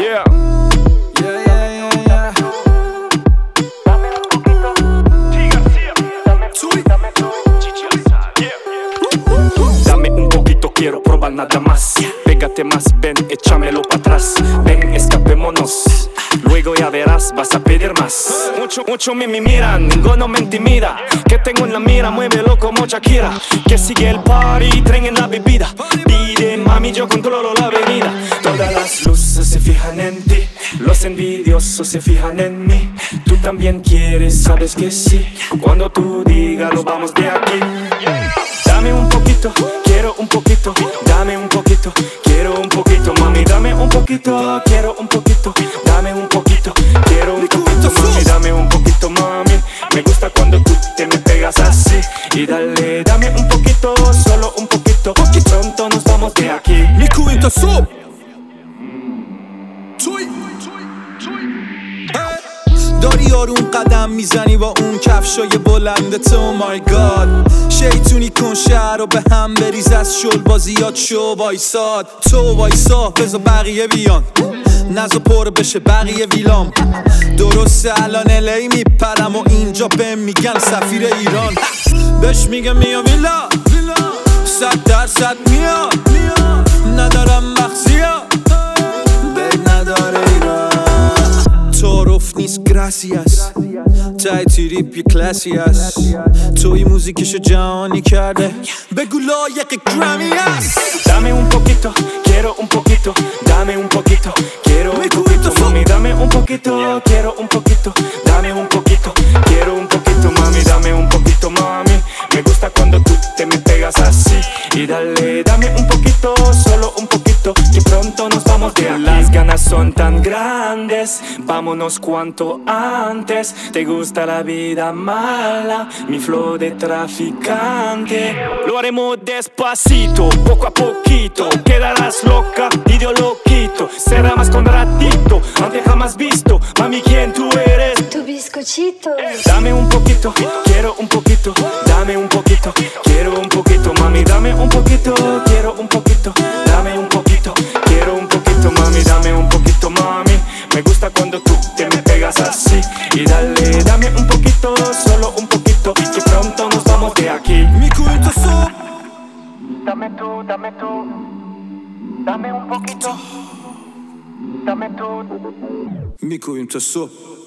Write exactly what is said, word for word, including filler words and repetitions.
Yeah. Yeah, yeah, yeah, yeah. Dame un poquito. T. García. Dame tú, dame tú. Chichi Alzar. Yeah. Dame un poquito, quiero probar nada más. Pégate más, ven, échamelo para atrás. Ven, escapémonos. Luego ya verás, vas a pedir más. Mucho, mucho me, me miran, ninguno me intimida. Que tengo en la mira, muévelo como Shakira. Que sigue el party, tren en la bebida. Pide, mami, yo controlo la avenida. Todas las luces se fijan en ti. Los envidiosos se fijan en mí. Tú también quieres, sabes que sí. Cuando tú digas, nos vamos de aquí. Dame un poquito, quiero un poquito. Dame un poquito, quiero un poquito. Mami, dame un poquito, quiero un poquito. Dame un poquito, quiero un poquito. Mami, dame un poquito, mami. Me gusta cuando tú te me pegas así. Y dale, dame un poquito, solo un poquito. Y pronto nos vamos de aquí. Miku inte så. توی داری آروم قدم میزنی با اون کفشای بلند تو مای گاد شیطونی کن شهر رو به هم بریز از شل بازیات شو وایساد تو وایسا بذار بقیه بیان نزا پر بشه بقیه ویلام درسته الان الی میپرم و اینجا بهم میگن سفیر ایران بهش میگم میا ویلا صد درصد میا ندارم مخزیا بگ نداره ایران تعارف نیست گراسیاس تای تریپ یه کلاسی هست توی موزیکشو جهانی کرده بگو لایق گرامی هست Dame un poquito, quiero un poquito. Dame un poquito, quiero un poquito. Mami, dame un poquito, quiero un poquito. Dame un poquito, quiero un poquito. Mami, dame un poquito, mami. Me gusta cuando tú te me pegas así. Y dale, dame un poquito, solo un poquito. Y pronto nos vamos de aquí. Las ganas son tan grandes, vámonos cuanto antes. Te gusta la vida mala, mi flow de traficante. Lo haremos despacito, poco a poquito. Quedarás loca y yo lo quito. Será más con ratito, aunque jamás visto. Mami, ¿quién tú eres? Tu bizcochito. Dame un poquito, quiero un poquito. Dame un poquito, quiero un poquito. Mami, dame un poquito, quiero un poquito. Dame un poquito, quiero un poquito. Mami, dame un poquito, mami. Me gusta cuando tú te me pegas así. Y dale, dame un poquito, solo un poquito. Que pronto nos vamos de aquí. میکو این تو صبح Dame tú, dame tú. Dame un poquito. Dame tú. میکو این تو صبح